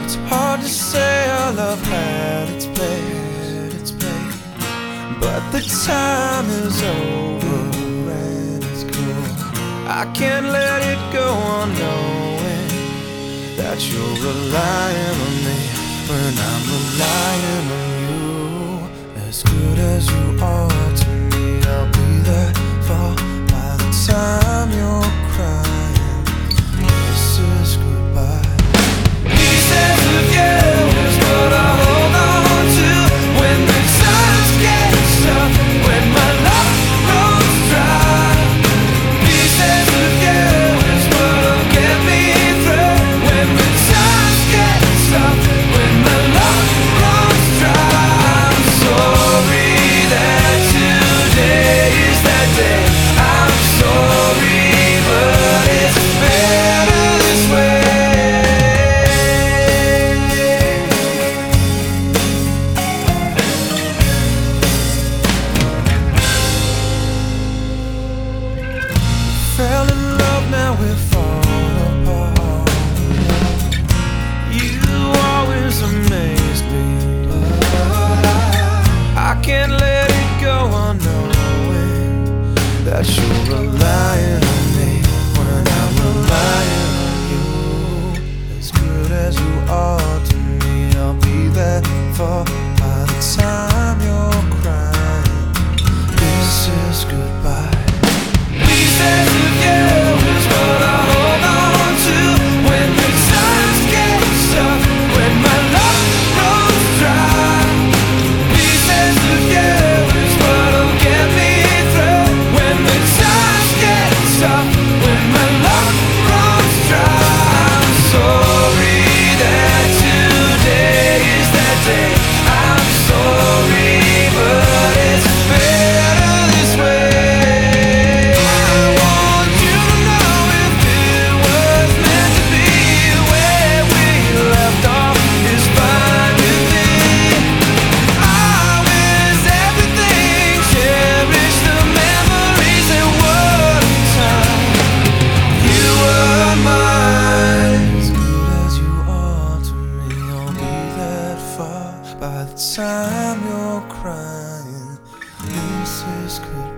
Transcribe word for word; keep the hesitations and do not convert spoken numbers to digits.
It's hard to say our love had its place, its place, but the time is over and it's cool. I can't let it go on knowing that you're relying on me when I'm relying on you. As good as you are to me, I'll be there for by the time you're crying. This is goodbye. Pieces of you is what I hold on to when the times get tough, when my love runs dry. Pieces of you is what'll get me through when the times get tough, when my love runs dry. I'm sorry that today is that day. I'm sorry, but it's better this way. Fell in love, now we're falling apart. You always amaze me, but I, I can't let it go on knowing that you're relying on me when I'm relying on you. As good as you are to me, I'll be there for by the time you're crying. This is goodbye. Pieces of you is what I hold on to when the times get tough, when my love runs dry. Pieces of you is what'll get me through when the times get tough, when my love runs dry. I'm sorry that today is that day. I'm sorry, but it's better this way. By the time you're crying, this is good.